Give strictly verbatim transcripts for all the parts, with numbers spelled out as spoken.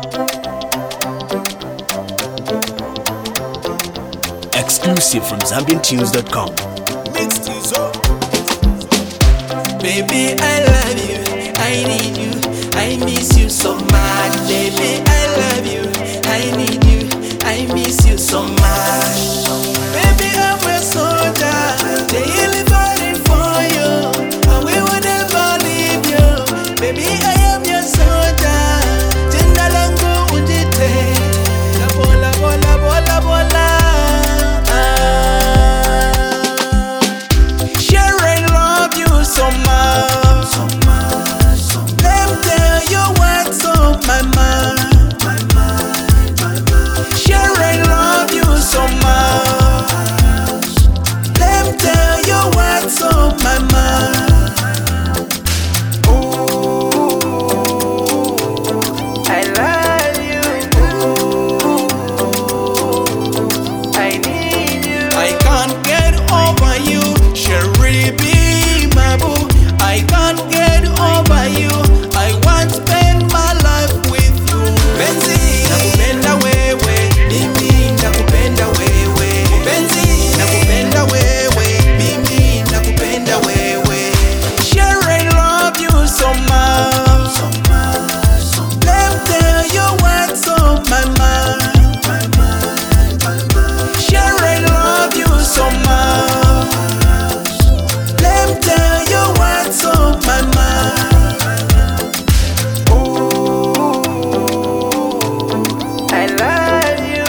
Exclusive from Zambian Tunes dot com. Baby, I love you, I need you, I miss you so much. Baby, I love you, I need you, I miss you so much. Baby, I'm a soldier, daily fighting for you, and we will never leave you. Baby, I am your soldier, jina langu ujite, la bola bola bola bola. So much, so much, so much. Let me tell you what's on my mind, my mind, my mind. Sure, I love you so much. Let me tell you what's on my mind. Ooh, I love you. Ooh, I need you. I can't get over you, Sherry B. I can't get over you. I want to spend my life with you. Benzi, nakupenda wewe. Mimi nakupenda wewe. Benzi, nakupenda wewe. Mimi nakupenda wewe. Sure, I love you so much. So much, so much. Let me tell you what's on my mind. My mind, my mind. Sure, I love you so much. Let me tell you what's on my mind. Ooh, I love you.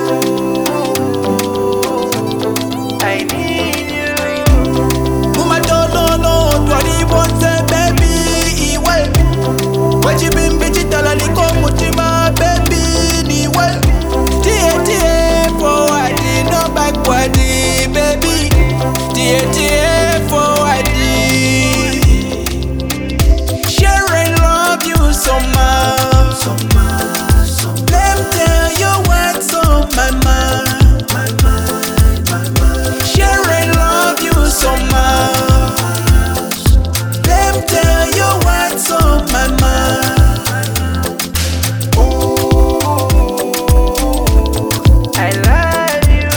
Ooh, I need you. Mama don't know no, twali bonse baby iwe. Wachi bimbi chitala liko mutima baby niwe. Tie tie forward no backward baby. Tie tie forward. So much, so much, so much. Let me tell you what's on my mind, my mind, my mind. Sure, I love you so much. Let me tell you what's on my mind. Ooh, I love you.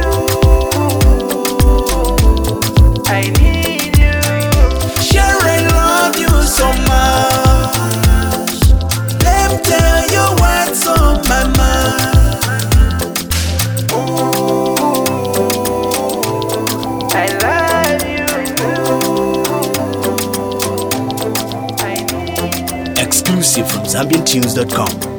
Ooh, I need you. Sure, I love you so much. Tell you what's on my mind. Ooh, I love you. Ooh, I need you. Exclusive from Zambian Tunes dot com.